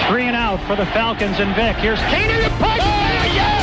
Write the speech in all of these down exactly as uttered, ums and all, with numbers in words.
Three and out for the Falcons and Vic. Here's Keenan to push. Oh, yes!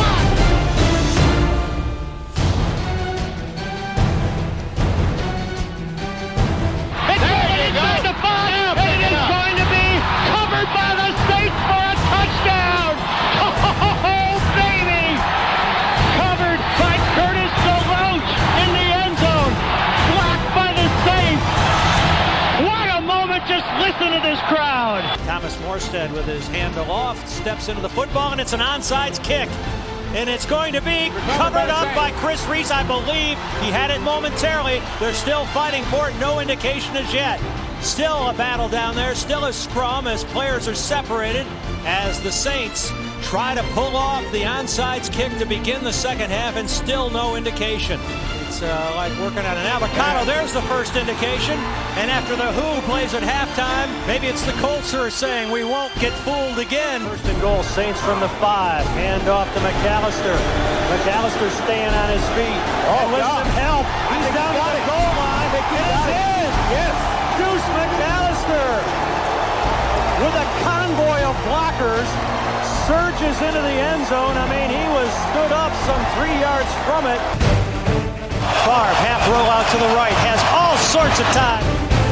It's going inside the five. It is going to be covered by the Saints for a touchdown. Oh, baby! Covered by Curtis DeLoach in the end zone. Blocked by the Saints. What a moment. Just listen to this crowd. Thomas Morstead with his hand aloft, steps into the football, and it's an onside kick. And it's going to be covered up by Chris Reese, I believe. He had it momentarily. They're still fighting for it. No indication as yet. Still a battle down there. Still a scrum as players are separated as the Saints try to pull off the onside kick to begin the second half, and still no indication. It's uh, like working on an avocado. There's the first indication. And after the Who plays at halftime, maybe it's the Colts who are saying we won't get fooled again. First and goal, Saints from the five. Hand off to McAllister. McAllister staying on his feet. Oh, with some help. He's down to the goal line. It is in. Yes. Deuce McAllister with a convoy of blockers surges into the end zone. I mean, he was stood up some three yards from it. Favre, half roll out to the right, has all sorts of time.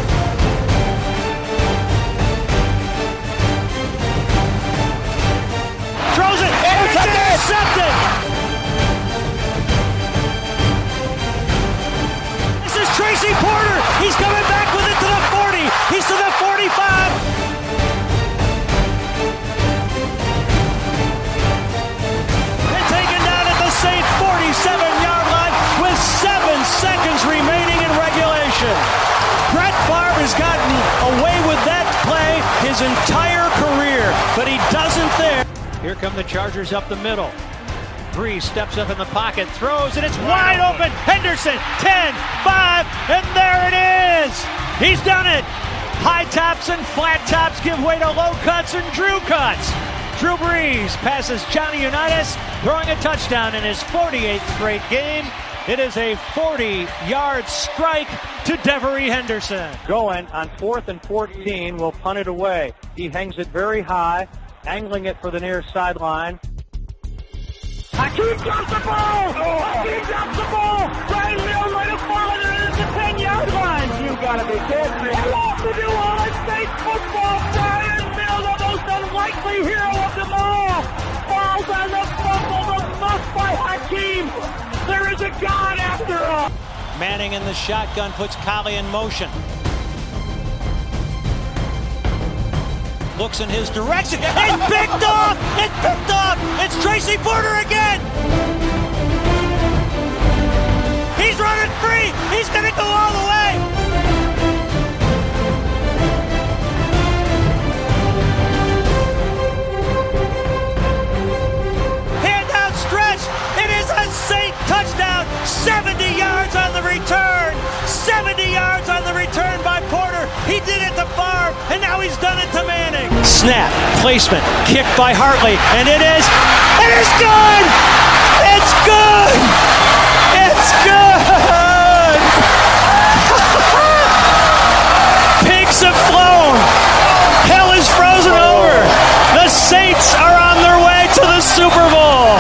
Throws it, and it's intercepted! This is Tracy Porter. He's coming back with it to the forty. He's to the forty-five. And taken down at the Saint forty-seven yard line with seven seconds remaining in regulation. Brett Favre has gotten away with that play his entire career, but he doesn't there. Here come the Chargers up the middle. Brees steps up in the pocket, throws, and it's wide open. Henderson, ten, five, and there it is. He's done it. High tops and flat tops give way to low cuts and Drew cuts. Drew Brees passes Johnny Unitas, throwing a touchdown in his forty-eighth straight game. It is a forty-yard strike to Devery Henderson. Going on fourth and fourteen, will punt it away. He hangs it very high, angling it for the near sideline. Hakeem drops the ball! Hakeem drops the ball! Ryan Mills right up farther at the ten-yard line! You gotta be kidding me! Off to do all at State football! Ryan Mills, the most unlikely hero of them all! Falls on the fumble, the muff by Hakeem! There is a God after us! Manning in the shotgun puts Collie in motion. Looks in his direction. It's picked off! It's picked off! It's Tracy Porter again! He's running free! He's gonna go all the way! Hand out stretch! It is a Saint touchdown! seventy yards on the return! seventy yards on the return by Porter! He did it to Favre, and now he's done it to Manning! Snap, placement, kick by Hartley, and it is, it is good! It's good!